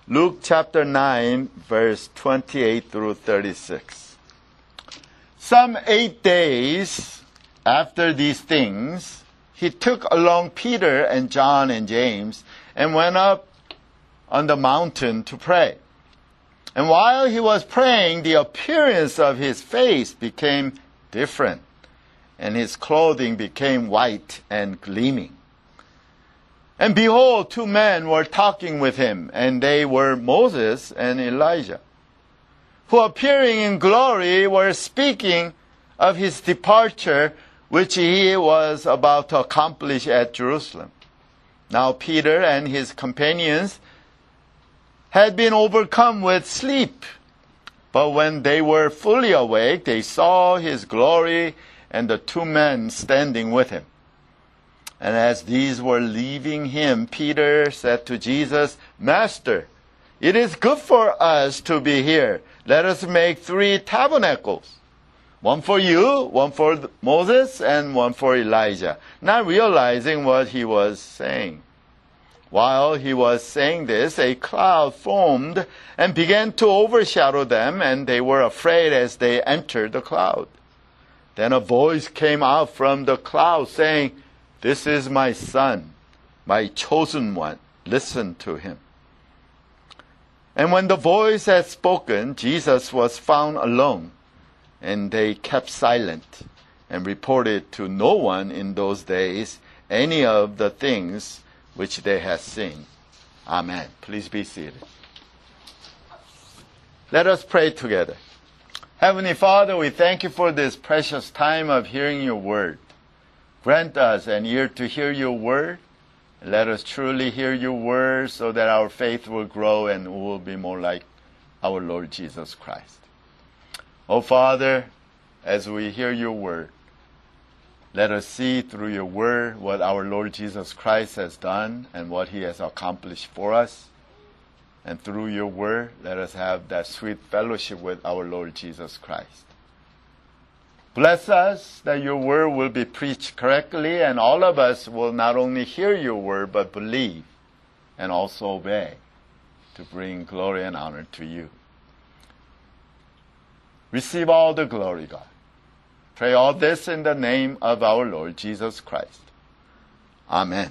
Luke chapter 9, verse 28 through 36. Some 8 days after these things, he took along Peter and John and James and went up on the mountain to pray. And while he was praying, the appearance of his face became different, and his clothing became white and gleaming. And behold, 2 men were talking with him, and they were Moses and Elijah, who appearing in glory were speaking of his departure, which he was about to accomplish at Jerusalem. Now Peter and his companions had been overcome with sleep, but when they were fully awake, they saw his glory and the 2 men standing with him. And as these were leaving him, Peter said to Jesus, "Master, it is good for us to be here. Let us make 3 tabernacles. One for you, one for Moses, and one for Elijah," not realizing what he was saying. While he was saying this, a cloud formed and began to overshadow them, and they were afraid as they entered the cloud. Then a voice came out from the cloud saying, "This is my son, my chosen one. Listen to him." And when the voice had spoken, Jesus was found alone, and they kept silent and reported to no one in those days any of the things which they had seen. Amen. Please be seated. Let us pray together. Heavenly Father, we thank you for this precious time of hearing your word. Grant us an ear to hear your word. Let us truly hear your word so that our faith will grow and we will be more like our Lord Jesus Christ. Oh Father, as we hear your word, let us see through your word what our Lord Jesus Christ has done and what he has accomplished for us. And through your word, let us have that sweet fellowship with our Lord Jesus Christ. Bless us that your word will be preached correctly, and all of us will not only hear your word, but believe and also obey to bring glory and honor to you. Receive all the glory, God. Pray all this in the name of our Lord Jesus Christ. Amen.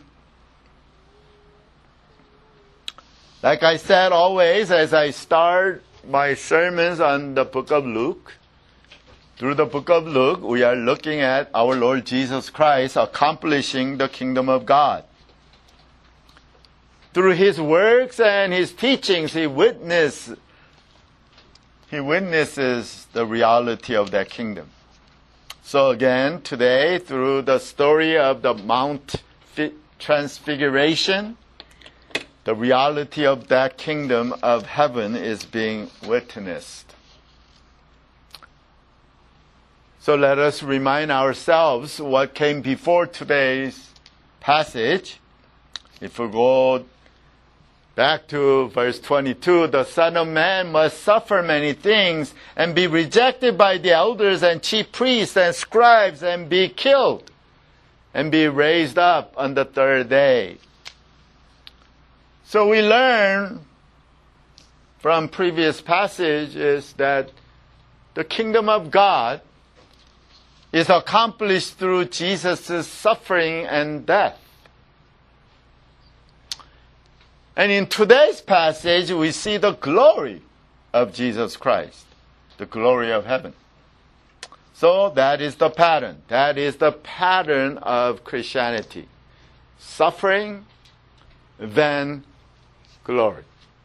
Like I said always, as I start my sermons on the book of Luke, through the book of Luke, we are looking at our Lord Jesus Christ accomplishing the kingdom of God. Through his works and his teachings, he witnesses the reality of that kingdom. So again, today, through the story of the Mount Transfiguration, the reality of that kingdom of heaven is being witnessed. So let us remind ourselves what came before today's passage. If we go back to verse 22, the Son of Man must suffer many things and be rejected by the elders and chief priests and scribes and be killed and be raised up on the 3rd day. So we learn from previous passages that the kingdom of God is accomplished through Jesus' suffering and death. And in today's passage, we see the glory of Jesus Christ, the glory of heaven. So that is the pattern. That is the pattern of Christianity. Suffering, then glory.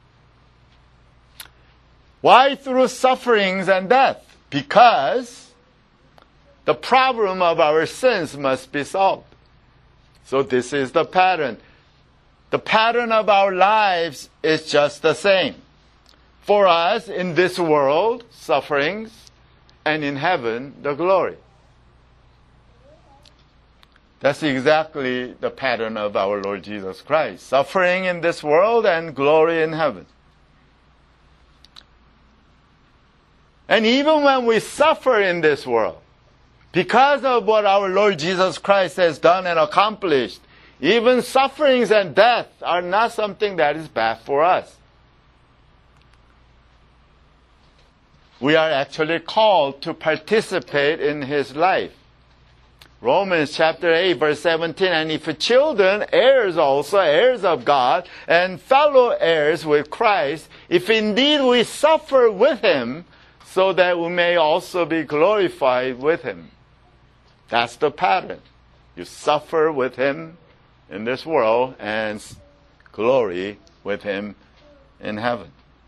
Why through sufferings and death? Because the problem of our sins must be solved. So this is the pattern. The pattern of our lives is just the same. For us, in this world, sufferings, and in heaven, the glory. That's exactly the pattern of our Lord Jesus Christ. Suffering in this world and glory in heaven. And even when we suffer in this world, because of what our Lord Jesus Christ has done and accomplished, even sufferings and death are not something that is bad for us. we are actually called to participate in his life. Romans chapter 8, verse 17, and if children, heirs also, heirs of God, and fellow heirs with Christ, if indeed we suffer with him, so that we may also be glorified with him. That's the pattern. You suffer with him in this world and glory with him in heaven.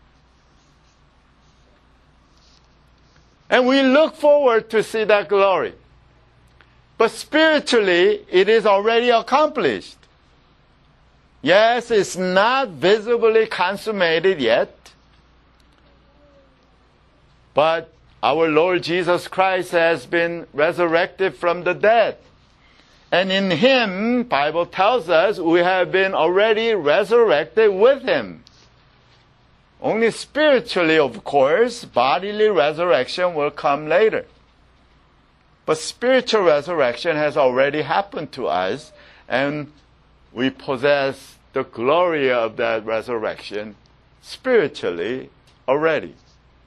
And we look forward to see that glory. But spiritually, it is already accomplished. Yes, it's not visibly consummated yet. But our Lord Jesus Christ has been resurrected from the dead. And in him, Bible tells us, we have been already resurrected with him. Only spiritually, of course, bodily resurrection will come later. But spiritual resurrection has already happened to us, and we possess the glory of that resurrection spiritually already.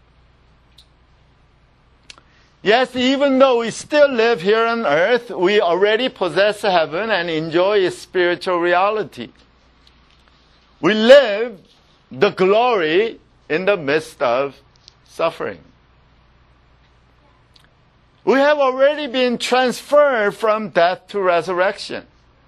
Yes, even though we still live here on earth, we already possess heaven and enjoy its spiritual reality. We live the glory in the midst of suffering. We have already been transferred from death to resurrection.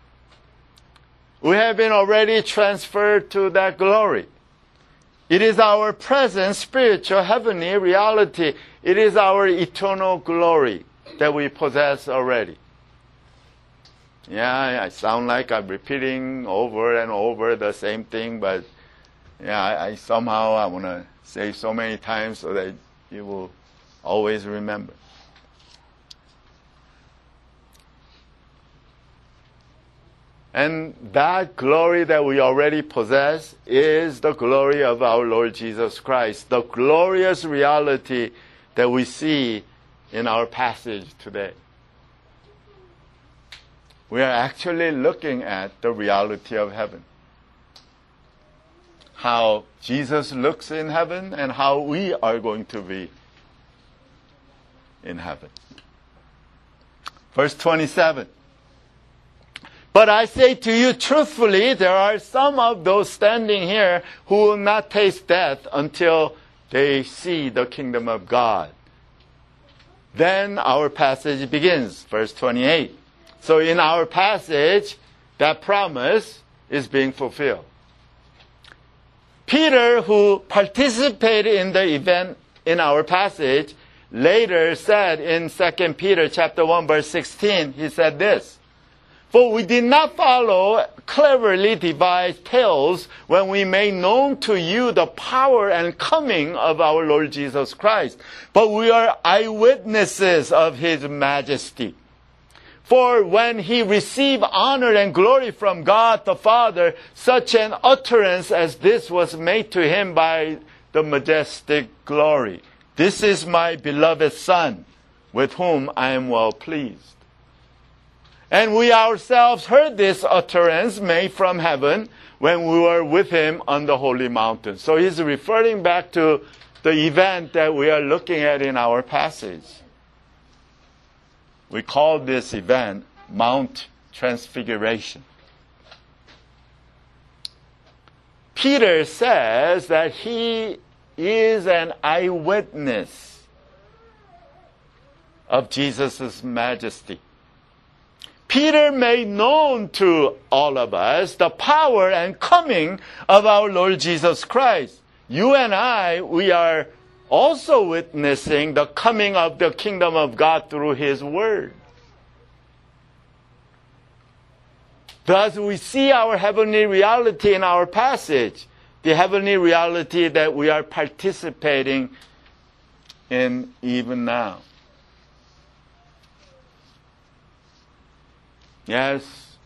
We have been already transferred to that glory. It is our present spiritual heavenly reality. It is our eternal glory that we possess already. Yeah, I sound like I'm repeating over and over the same thing, but I somehow want to say so many times so that you will always remember. And that glory that we already possess is the glory of our Lord Jesus Christ, the glorious reality that we see in our passage today. We are actually looking at the reality of heaven. How Jesus looks in heaven and how we are going to be in heaven. Verse 27. But I say to you truthfully, there are some of those standing here who will not taste death until they see the kingdom of God. Then our passage begins, verse 28. So in our passage, that promise is being fulfilled. Peter, who participated in the event in our passage, later said in 2 Peter chapter 1, verse 16, he said this, "For we did not follow cleverly devised tales when we made known to you the power and coming of our Lord Jesus Christ, but we are eyewitnesses of his majesty. For when he received honor and glory from God the Father, such an utterance as this was made to him by the majestic glory. This is my beloved Son, with whom I am well pleased. And we ourselves heard this utterance made from heaven when we were with him on the holy mountain." So he's referring back to the event that we are looking at in our passage. We call this event Mount Transfiguration. Peter says that he is an eyewitness of Jesus' majesty. Peter made known to all of us the power and coming of our Lord Jesus Christ. You and I, we are also witnessing the coming of the kingdom of God through his word. Thus, we see our heavenly reality in our passage, the heavenly reality that we are participating in even now. Yes,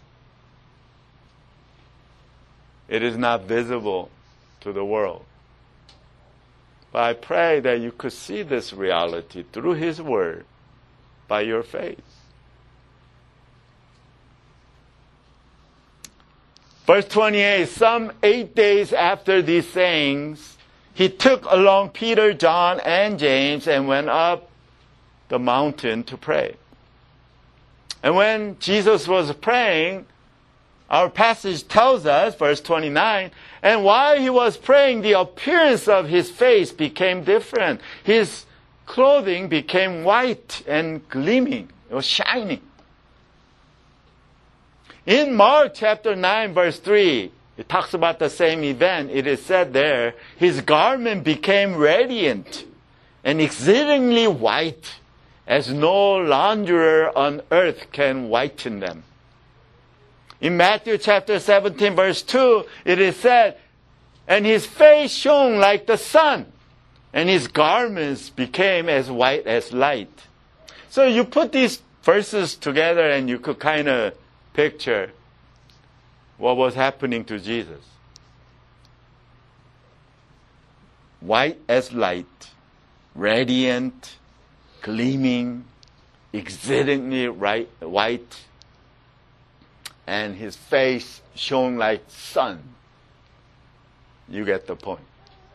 it is not visible to the world. But I pray that you could see this reality through his word by your faith. Verse 28, some 8 days after these sayings, he took along Peter, John, and James and went up the mountain to pray. And when Jesus was praying, our passage tells us, verse 29, and while he was praying, the appearance of his face became different. His clothing became white and gleaming. It was shining. In Mark chapter 9, verse 3, it talks about the same event. It is said there, his garment became radiant and exceedingly white, as no launderer on earth can whiten them. In Matthew chapter 17, verse 2, it is said, and his face shone like the sun, and his garments became as white as light. So you put these verses together and you could kind of picture what was happening to Jesus. White as light, radiant, gleaming, exceedingly white, and his face shone like sun. You get the point.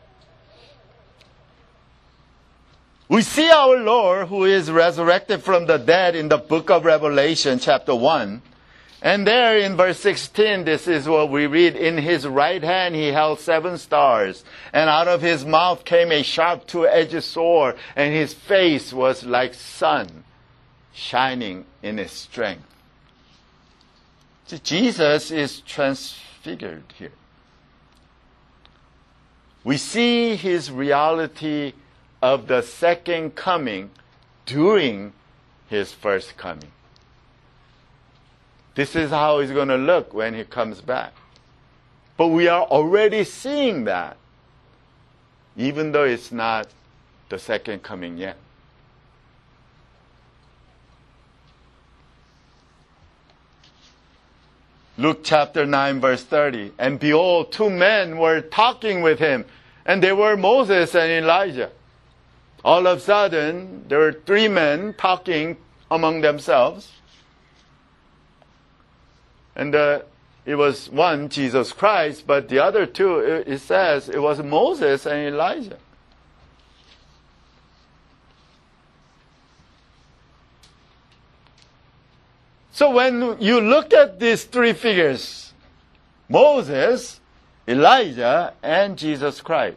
We see our Lord, who is resurrected from the dead, in the book of Revelation, chapter 1. And there in verse 16, this is what we read. In his right hand he held 7 stars, and out of his mouth came a sharp 2-edged sword, and his face was like sun, shining in its strength. See, Jesus is transfigured here. We see his reality of the second coming during his first coming. This is how he's going to look when he comes back. But we are already seeing that, even though it's not the second coming yet. Luke chapter 9, verse 30. And behold, 2 men were talking with him, and they were Moses and Elijah. All of a sudden, there were 3 men talking among themselves. And it was one, Jesus Christ, but the other 2, it says, it was Moses and Elijah. So when you look at these 3 figures, Moses, Elijah, and Jesus Christ,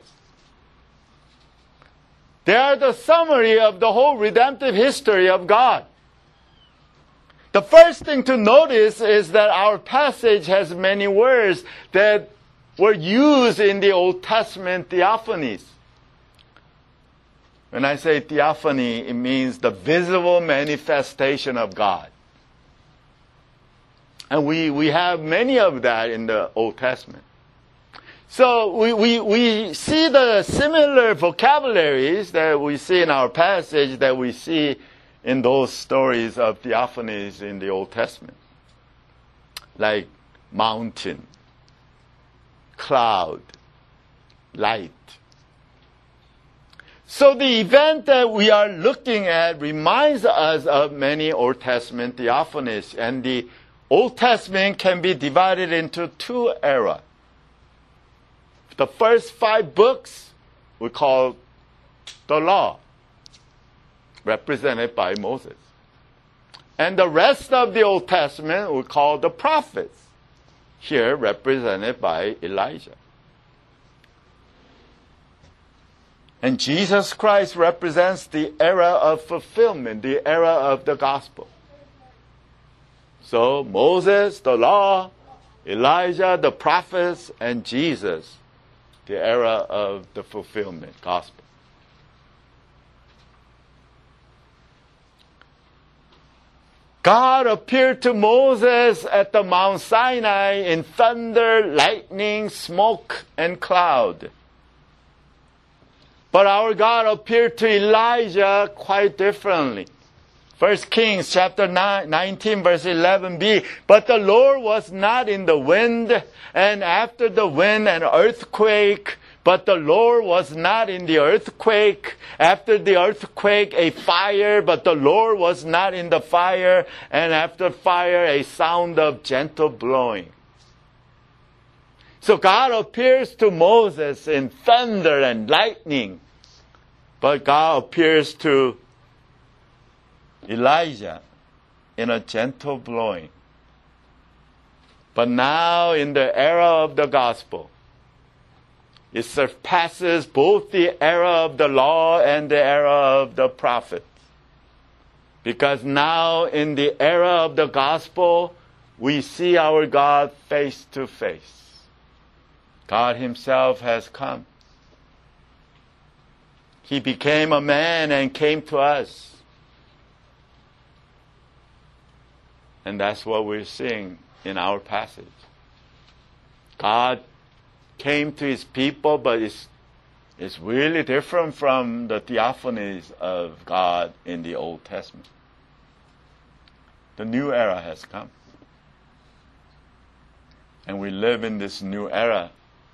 they are the summary of the whole redemptive history of God. The first thing to notice is that our passage has many words that were used in the Old Testament theophanies. When I say theophany, it means the visible manifestation of God. And we have many of that in the Old Testament. So we see the similar vocabularies that we see in our passage that we see in those stories of theophanies in the Old Testament. Like mountain, cloud, light. So the event that we are looking at reminds us of many Old Testament theophanies. And the Old Testament can be divided into 2 eras. The first 5 books we call the law, represented by Moses. And the rest of the Old Testament we call the prophets, here represented by Elijah. And Jesus Christ represents the era of fulfillment, the era of the gospel. So Moses, the law, Elijah, the prophets, and Jesus, the era of the fulfillment, gospel. God appeared to Moses at the Mount Sinai in thunder, lightning, smoke, and cloud. But our God appeared to Elijah quite differently. 1 Kings chapter 19 verse 11b. But the Lord was not in the wind, and after the wind an earthquake. But the Lord was not in the earthquake. After the earthquake a fire, but the Lord was not in the fire. And after fire a sound of gentle blowing. So God appears to Moses in thunder and lightning, but God appears to Elijah in a gentle blowing. But now in the era of the gospel, it surpasses both the era of the law and the era of the prophets. Because now in the era of the gospel, we see our God face to face. God himself has come. He became a man and came to us. And that's what we're seeing in our passage. God came to his people, but it's really different from the theophanies of God in the Old Testament. The new era has come. And we live in this new era.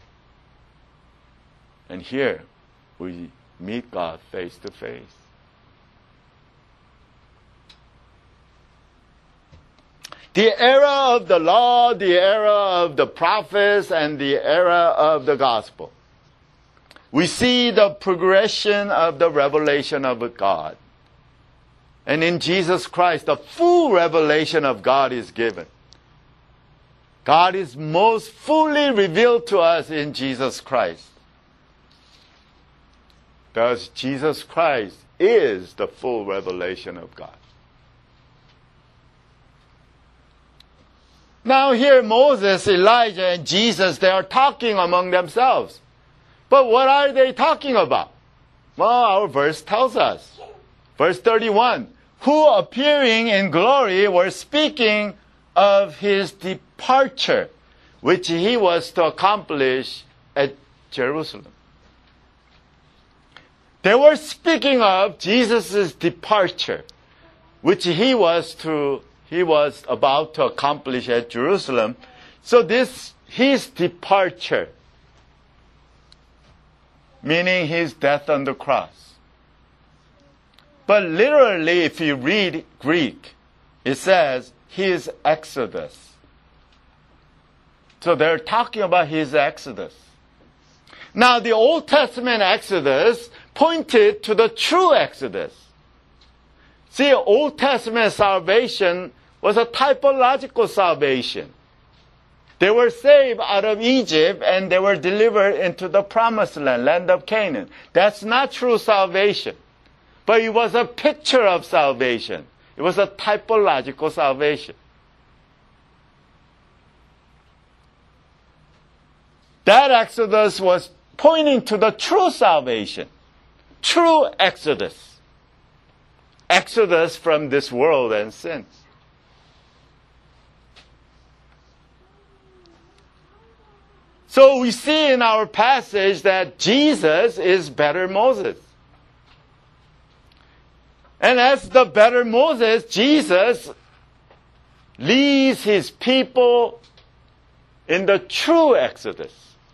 And here we meet God face to face. The era of the law, the era of the prophets, and the era of the gospel. We see the progression of the revelation of God. And in Jesus Christ, the full revelation of God is given. God is most fully revealed to us in Jesus Christ. Thus, Jesus Christ is the full revelation of God. Now here Moses, Elijah, and Jesus, they are talking among themselves. But what are they talking about? Well, our verse tells us. Verse 31, who appearing in glory were speaking of his departure, which he was to accomplish at Jerusalem. They were speaking of Jesus' departure, which he was about to accomplish at Jerusalem. So his departure, meaning his death on the cross. But literally, if you read Greek, it says his exodus. So they're talking about his exodus. Now, the Old Testament exodus pointed to the true exodus. See, Old Testament salvation was a typological salvation. They were saved out of Egypt and they were delivered into the promised land, land of Canaan. That's not true salvation. But it was a picture of salvation. It was a typological salvation. That exodus was pointing to the true salvation, true exodus. Exodus from this world and sin. So we see in our passage that Jesus is better Moses. And as the better Moses, Jesus leads his people in the true exodus.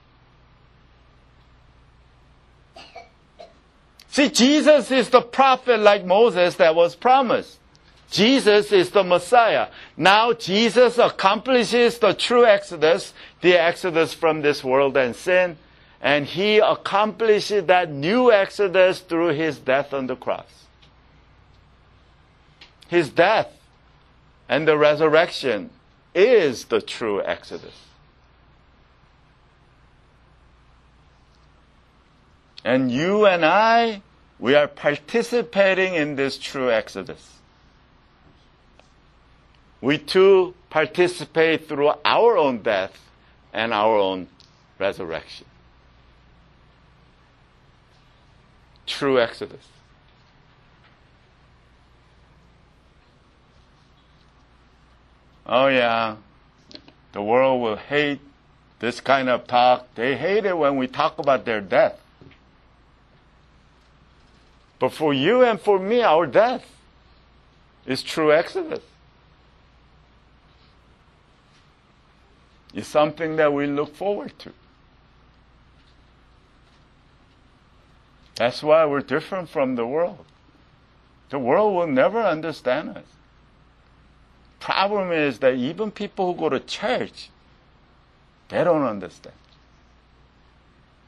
See, Jesus is the prophet like Moses that was promised. Jesus is the Messiah. Now Jesus accomplishes the true exodus, the exodus from this world and sin, and he accomplishes that new exodus through his death on the cross. His death and the resurrection is the true exodus. And you and I, we are participating in this true exodus. We too participate through our own death and our own resurrection. True exodus. Oh yeah, the world will hate this kind of talk. They hate it when we talk about their death. But for you and for me, our death is true exodus. It's something that we look forward to. That's why we're different from the world. The world will never understand us. Problem is that even people who go to church, they don't understand.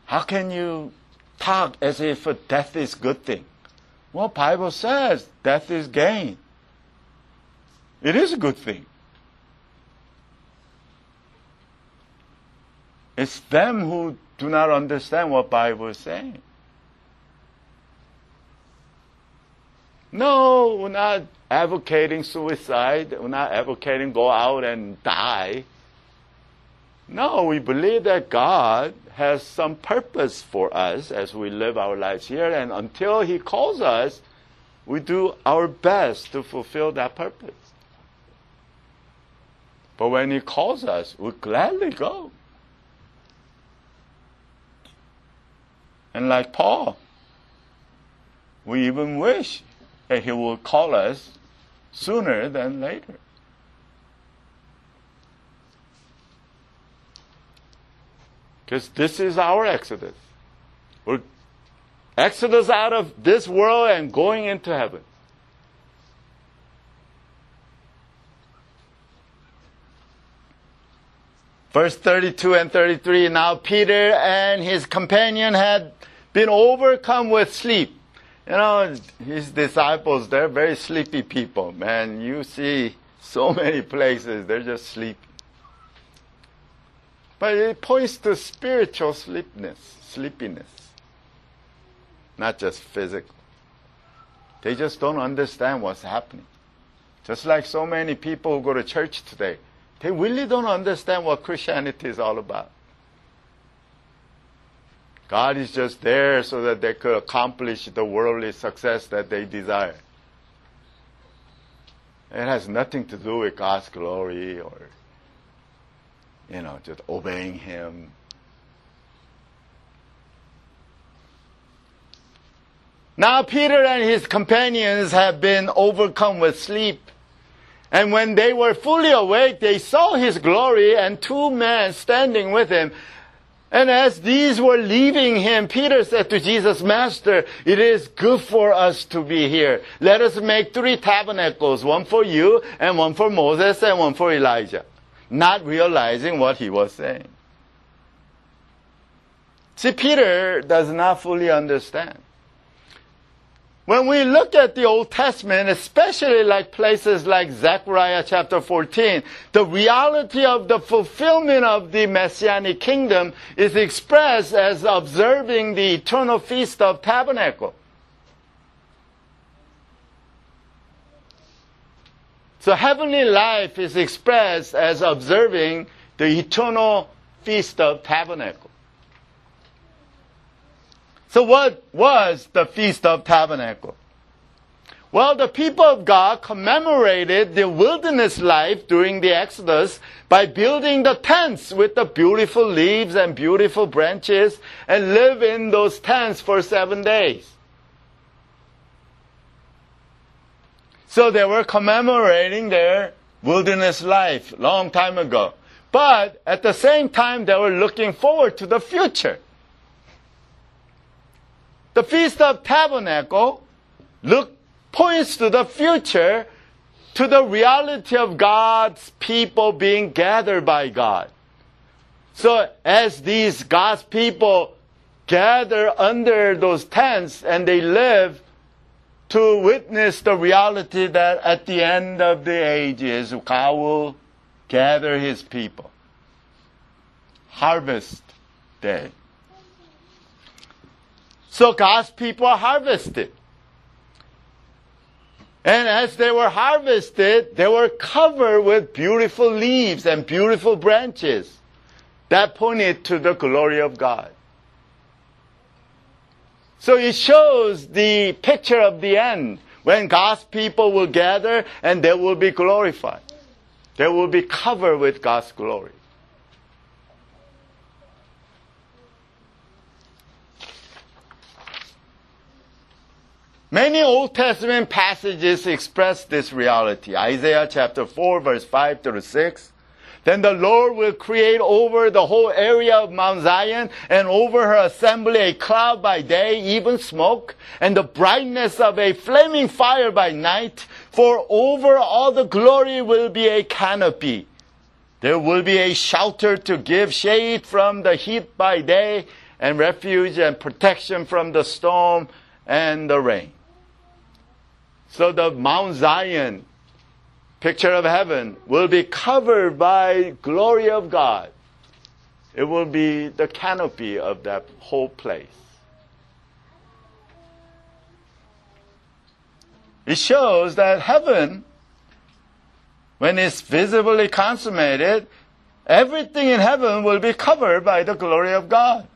How can you talk as if death is a good thing? Well, Bible says death is gain. It is a good thing. It's them who do not understand what Bible is saying. No, we're not advocating suicide. We're not advocating go out and die. No, we believe that God has some purpose for us as we live our lives here, and until He calls us, we do our best to fulfill that purpose. But when He calls us, we gladly go. And like Paul, we even wish that He will call us sooner than later. Because this is our exodus. We're exodus out of this world and going into heaven. Verse 32 and 33, now Peter and his companion had been overcome with sleep. You know, his disciples, they're very sleepy people. Man, you see so many places, they're just sleepy. But it points to spiritual sleepiness, not just physical. They just don't understand what's happening. Just like so many people who go to church today, they really don't understand what Christianity is all about. God is just there so that they could accomplish the worldly success that they desire. It has nothing to do with God's glory or, just obeying Him. Now Peter and his companions have been overcome with sleep. And when they were fully awake, they saw His glory and two men standing with Him. And as these were leaving Him, Peter said to Jesus, Master, it is good for us to be here. Let us make 3 tabernacles, one for you, and one for Moses, and one for Elijah. Not realizing what he was saying. See, Peter does not fully understand. When we look at the Old Testament, especially like places like Zechariah chapter 14, the reality of the fulfillment of the Messianic kingdom is expressed as observing the eternal Feast of Tabernacle. So heavenly life is expressed as observing the eternal Feast of Tabernacle. So what was the Feast of Tabernacle? Well, the people of God commemorated the wilderness life during the Exodus by building the tents with the beautiful leaves and beautiful branches and live in those tents for 7 days. So they were commemorating their wilderness life long time ago. But at the same time, they were looking forward to the future. The Feast of Tabernacle points to the future, to the reality of God's people being gathered by God. So as these God's people gather under those tents and they live to witness the reality that at the end of the ages, God will gather His people. Harvest Day. So God's people are harvested. And as they were harvested, they were covered with beautiful leaves and beautiful branches that pointed to the glory of God. So it shows the picture of the end, when God's people will gather and they will be glorified. They will be covered with God's glory. Many Old Testament passages express this reality. Isaiah chapter 4, verse 5 through 6. Then the Lord will create over the whole area of Mount Zion and over her assembly a cloud by day, even smoke, and the brightness of a flaming fire by night. For over all the glory will be a canopy. There will be a shelter to give shade from the heat by day, and refuge and protection from the storm and the rain. So the Mount Zion, picture of heaven, will be covered by glory of God. It will be the canopy of that whole place. It shows that heaven, when it's visibly consummated, everything in heaven will be covered by the glory of God.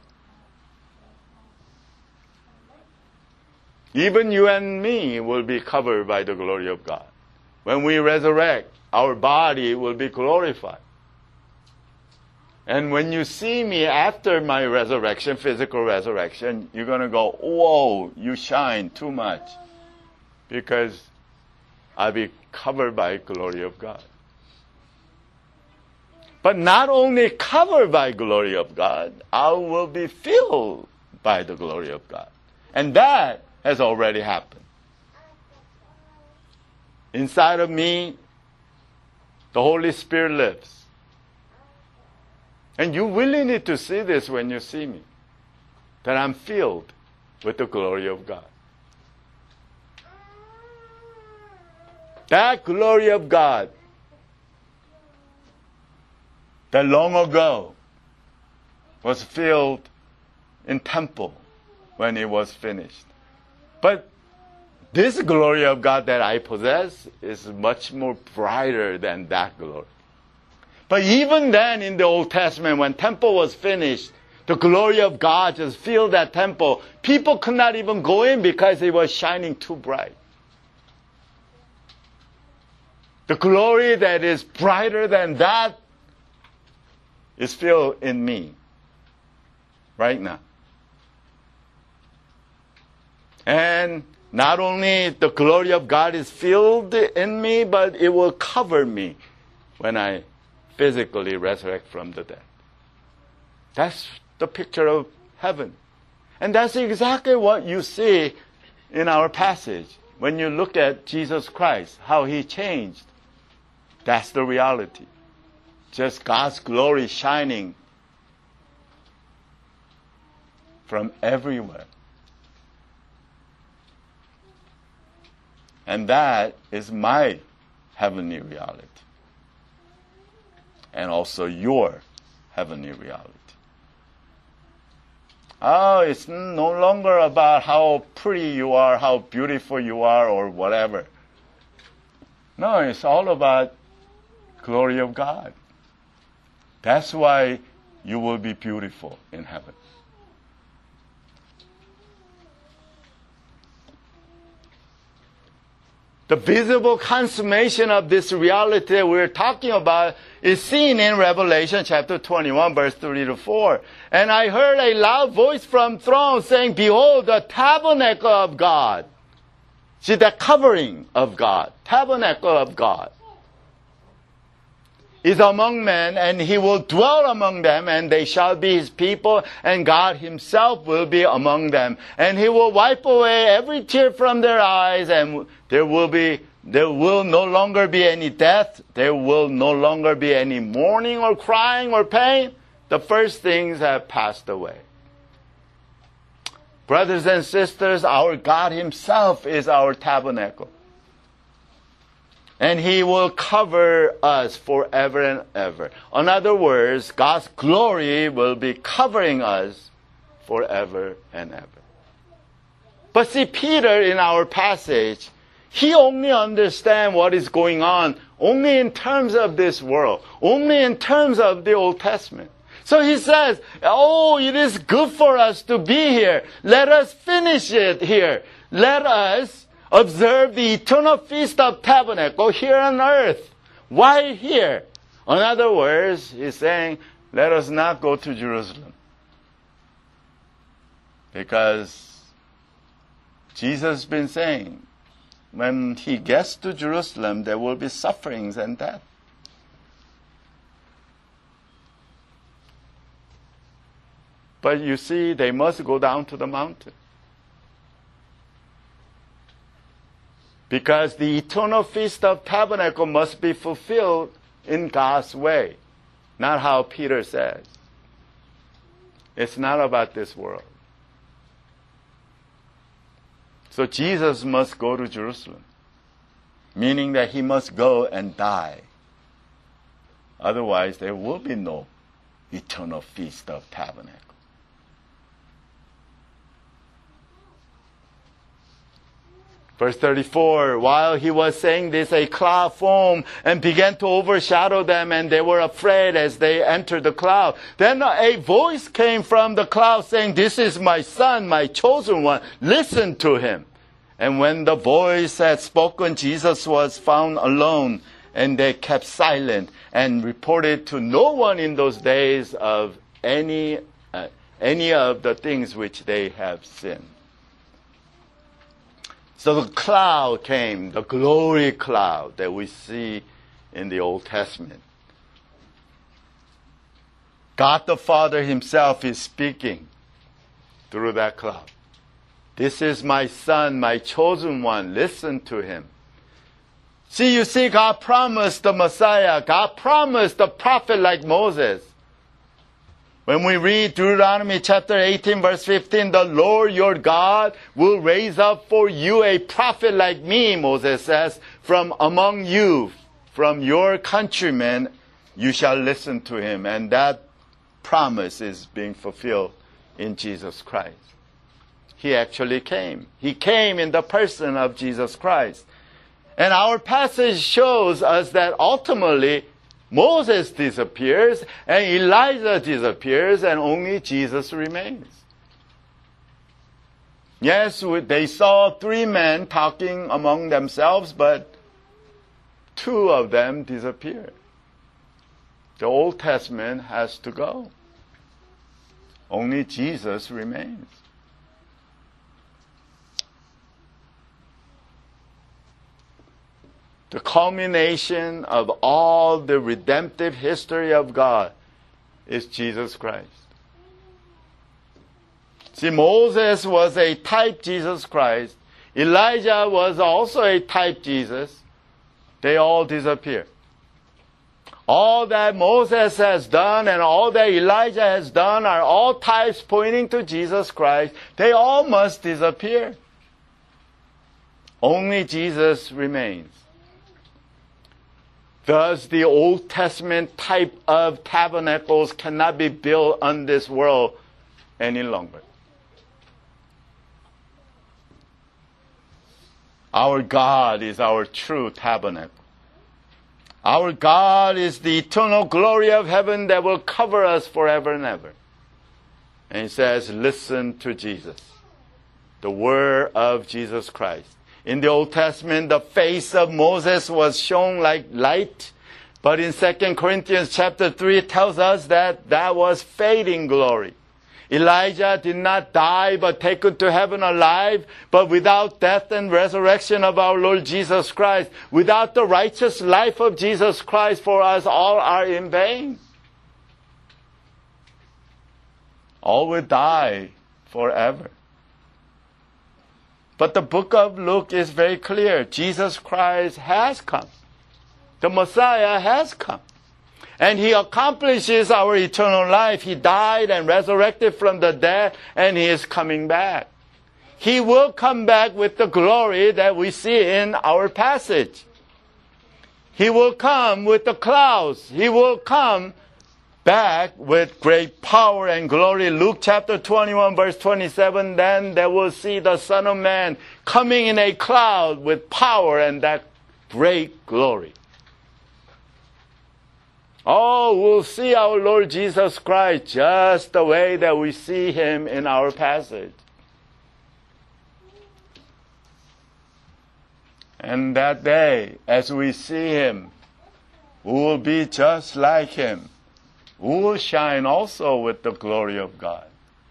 Even you and me will be covered by the glory of God. When we resurrect, our body will be glorified. And when you see me after my resurrection, physical resurrection, you're going to go, whoa, you shine too much. Because I'll be covered by the glory of God. But not only covered by glory of God, I will be filled by the glory of God. And that has already happened. Inside of me, the Holy Spirit lives. And you really need to see this when you see me, that I'm filled with the glory of God. That glory of God that long ago was filled in temple when it was finished. But this glory of God that I possess is much more brighter than that glory. But even then in the Old Testament, when temple was finished, the glory of God just filled that temple. People could not even go in because it was shining too bright. The glory that is brighter than that is filled in me right now. And not only the glory of God is filled in me, but it will cover me when I physically resurrect from the dead. That's the picture of heaven. And that's exactly what you see in our passage. When you look at Jesus Christ, how he changed, that's the reality. Just God's glory shining from everywhere. And that is my heavenly reality. And also your heavenly reality. Oh, it's no longer about how pretty you are, how beautiful you are, or whatever. No, it's all about glory of God. That's why you will be beautiful in heaven. The visible consummation of this reality that we're talking about is seen in Revelation chapter 21, verse 3 to 4. And I heard a loud voice from the throne saying, behold, the tabernacle of God. See, the covering of God, tabernacle of God, is among men, and he will dwell among them, and they shall be his people, and God himself will be among them. And he will wipe away every tear from their eyes, and there will no longer be any death. There will no longer be any mourning or crying or pain. The first things have passed away. Brothers and sisters, our God himself is our tabernacle. And he will cover us forever and ever. In other words, God's glory will be covering us forever and ever. But see, Peter in our passage, he only understands what is going on only in terms of this world, only in terms of the Old Testament. So he says, oh, it is good for us to be here. Let us finish it here. Let us observe the eternal feast of tabernacle here on earth. Why here? In other words, he's saying, let us not go to Jerusalem. Because Jesus has been saying, when he gets to Jerusalem, there will be sufferings and death. But you see, they must go down to the mountain. Because the eternal feast of tabernacle must be fulfilled in God's way, not how Peter says. It's not about this world. So Jesus must go to Jerusalem, meaning that he must go and die. Otherwise, there will be no eternal feast of tabernacle. Verse 34, while he was saying this, a cloud formed and began to overshadow them, and they were afraid as they entered the cloud. Then a voice came from the cloud saying, "This is my son, my chosen one. Listen to him." And when the voice had spoken, Jesus was found alone, and they kept silent and reported to no one in those days of any of the things which they have seen. So the cloud came, the glory cloud that we see in the Old Testament. God the Father himself is speaking through that cloud. "This is my son, my chosen one. Listen to him." See, you see, God promised the Messiah. God promised a prophet like Moses. When we read Deuteronomy chapter 18, verse 15, "The Lord your God will raise up for you a prophet like me," Moses says, "from among you, from your countrymen, you shall listen to him." And that promise is being fulfilled in Jesus Christ. He actually came. He came in the person of Jesus Christ. And our passage shows us that ultimately Moses disappears and Elijah disappears and only Jesus remains. Yes, they saw 3 men talking among themselves, but 2 of them disappeared. The Old Testament has to go. Only Jesus remains. The culmination of all the redemptive history of God is Jesus Christ. See, Moses was a type Jesus Christ. Elijah was also a type Jesus. They all disappear. All that Moses has done and all that Elijah has done are all types pointing to Jesus Christ. They all must disappear. Only Jesus remains. Thus, the Old Testament type of tabernacles cannot be built on this world any longer. Our God is our true tabernacle. Our God is the eternal glory of heaven that will cover us forever and ever. And he says, listen to Jesus, the word of Jesus Christ. In the Old Testament, the face of Moses was shown like light. But in 2 Corinthians chapter 3, it tells us that was fading glory. Elijah did not die but taken to heaven alive. But without death and resurrection of our Lord Jesus Christ, without the righteous life of Jesus Christ for us, all are in vain. All will die forever. But the book of Luke is very clear. Jesus Christ has come. The Messiah has come. And he accomplishes our eternal life. He died and resurrected from the dead, and he is coming back. He will come back with the glory that we see in our passage. He will come with the clouds. He will come back with great power and glory. Luke chapter 21 verse 27, then they will see the Son of Man coming in a cloud with power and that great glory. Oh, we'll see our Lord Jesus Christ just the way that we see him in our passage. And that day, as we see him, we will be just like him. We will shine also with the glory of God.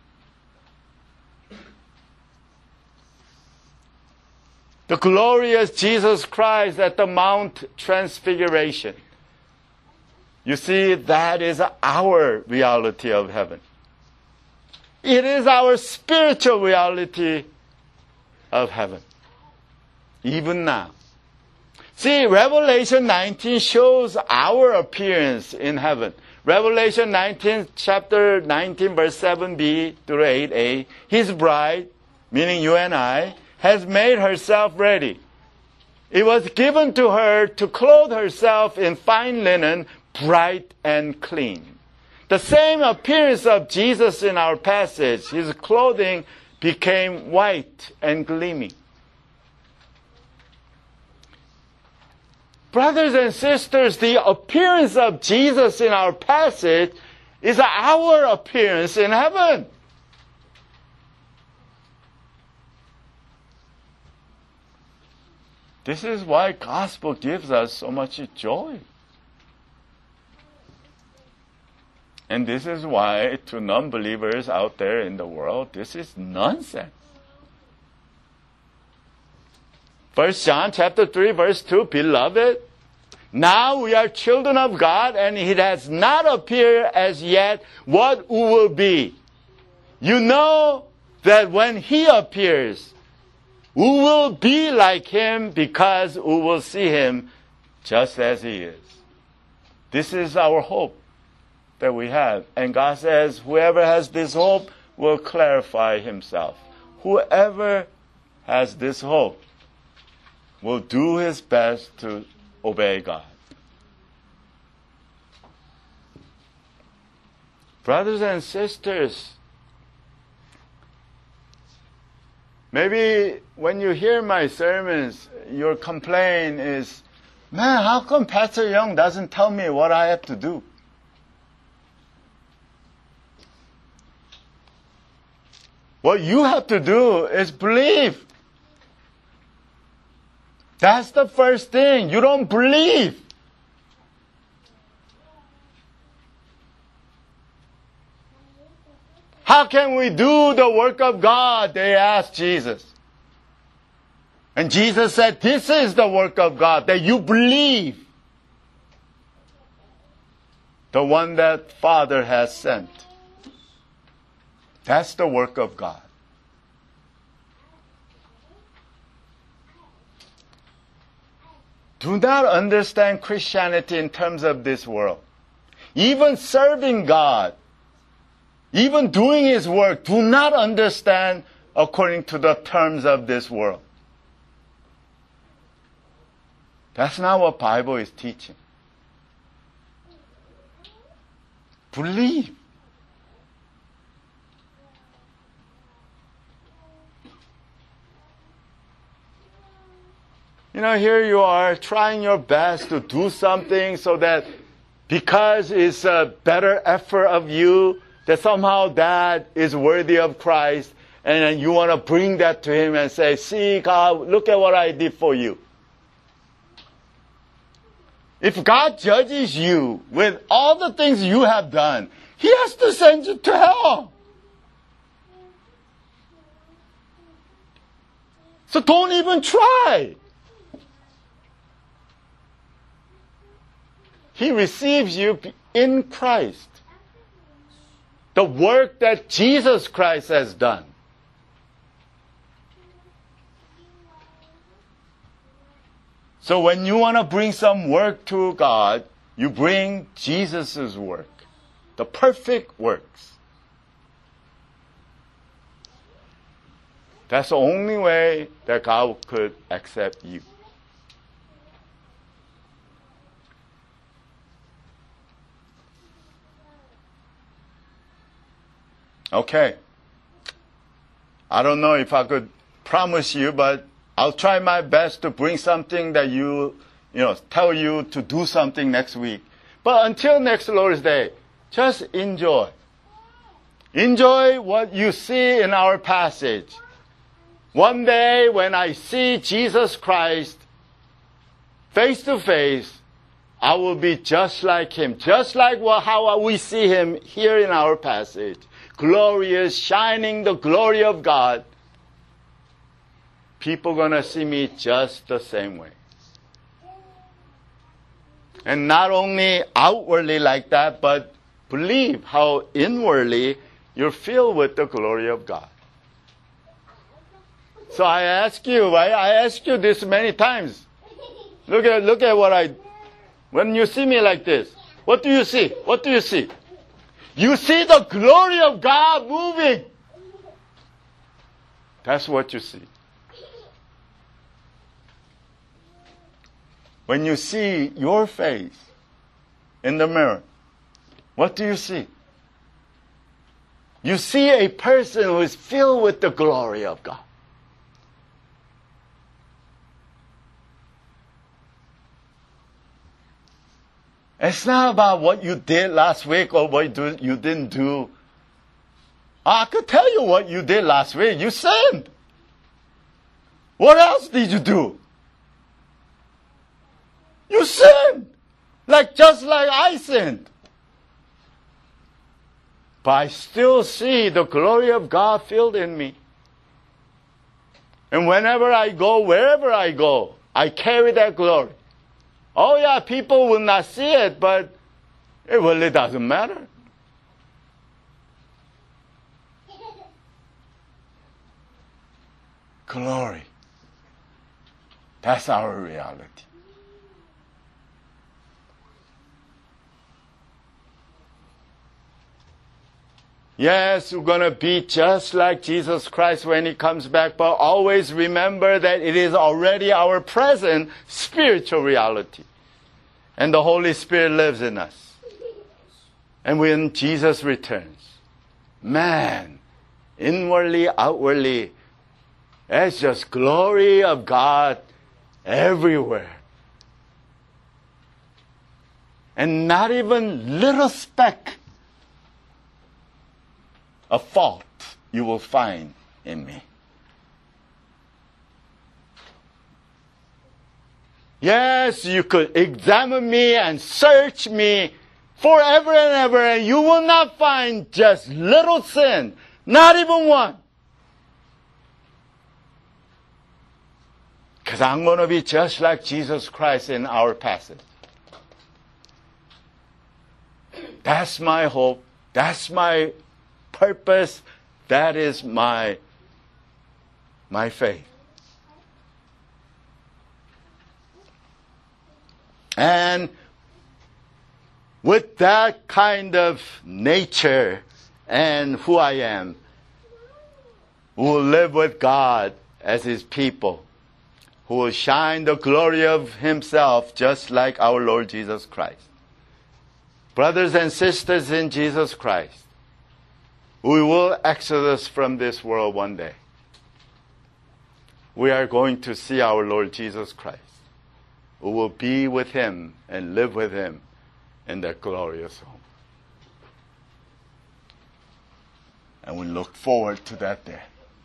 The glorious Jesus Christ at the Mount Transfiguration. You see, that is our reality of heaven. It is our spiritual reality of heaven. Even now. See, Revelation 19 shows our appearance in heaven. Revelation 19, chapter 19, verse 7b through 8a, his bride, meaning you and I, has made herself ready. It was given to her to clothe herself in fine linen, bright and clean. The same appearance of Jesus in our passage. His clothing became white and gleaming. Brothers and sisters, the appearance of Jesus in our passage is our appearance in heaven. This is why gospel gives us so much joy. And this is why to non-believers out there in the world, this is nonsense. 1 John chapter 3 verse 2, Beloved, now we are children of God, and it has not appeared as yet what we will be. You know that when He appears, we will be like Him because we will see Him just as He is. This is our hope that we have. And God says, whoever has this hope will clarify himself. Whoever has this hope will do his best to obey God. Brothers and sisters, maybe when you hear my sermons, your complaint is, man, how come Pastor Young doesn't tell me what I have to do? What you have to do is believe. That's the first thing. You don't believe. How can we do the work of God? They asked Jesus. And Jesus said, this is the work of God, that you believe the one that Father has sent. That's the work of God. Do not understand Christianity in terms of this world. Even serving God, even doing His work, do not understand according to the terms of this world. That's not what the Bible is teaching. Believe. You know, here you are trying your best to do something so that because it's a better effort of you, that somehow that is worthy of Christ, and then you want to bring that to Him and say, see, God, look at what I did for you. If God judges you with all the things you have done, He has to send you to hell. So don't even try. He receives you in Christ. The work that Jesus Christ has done. So when you want to bring some work to God, you bring Jesus' work. The perfect works. That's the only way that God could accept you. Okay. I don't know if I could promise you, but I'll try my best to bring something that tell you to do something next week. But until next Lord's Day, just enjoy. Enjoy what you see in our passage. One day when I see Jesus Christ face to face, I will be just like Him. Just like how we see Him here in our passage. Glorious, shining the glory of God. People going to see me just the same way. And not only outwardly like that, but believe how inwardly you're filled with the glory of God. So I ask you, right? I ask you this many times. Look at when you see me like this, What do you see? What do you see? You see the glory of God moving. That's what you see. When you see your face in the mirror, what do you see? You see a person who is filled with the glory of God. It's not about what you did last week or what you didn't do. I could tell you what you did last week. You sinned. What else did you do? You sinned. Just like I sinned. But I still see the glory of God filled in me. And whenever I go, wherever I go, I carry that glory. Oh yeah, people will not see it, but it really doesn't matter. Glory. That's our reality. Yes, we're going to be just like Jesus Christ when He comes back, but always remember that it is already our present spiritual reality. And the Holy Spirit lives in us. And when Jesus returns, man, inwardly, outwardly, it's just glory of God everywhere. And not even little speck a fault you will find in me. Yes, you could examine me and search me forever and ever, and you will not find just little sin, not even one. Because I'm going to be just like Jesus Christ in our passage. That's my hope. That's my purpose. That is my faith. And with that kind of nature and who I am, who will live with God as His people, who will shine the glory of Himself just like our Lord Jesus Christ. Brothers and sisters in Jesus Christ, we will exodus from this world one day. We are going to see our Lord Jesus Christ. We will be with Him and live with Him in that glorious home. And we look forward to that day.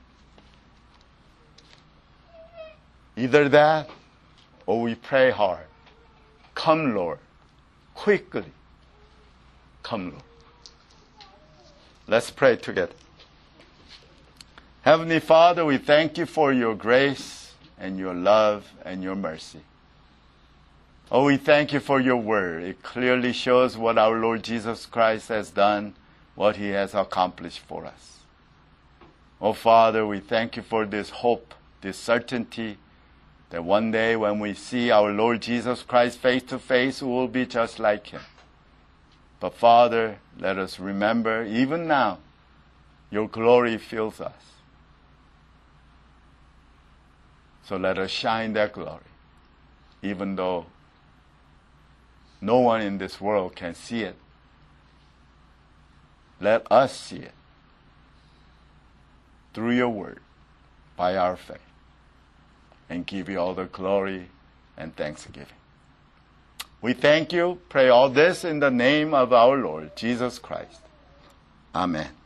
Either that, or we pray hard. Come, Lord. Quickly. Come, Lord. Let's pray together. Heavenly Father, we thank You for Your grace and Your love and Your mercy. Oh, we thank You for Your word. It clearly shows what our Lord Jesus Christ has done, what He has accomplished for us. Oh, Father, we thank You for this hope, this certainty, that one day when we see our Lord Jesus Christ face to face, we will be just like Him. But Father, let us remember, even now, Your glory fills us. So let us shine that glory, even though no one in this world can see it. Let us see it through Your word, by our faith, and give You all the glory and thanksgiving. We thank You, pray all this in the name of our Lord Jesus Christ. Amen.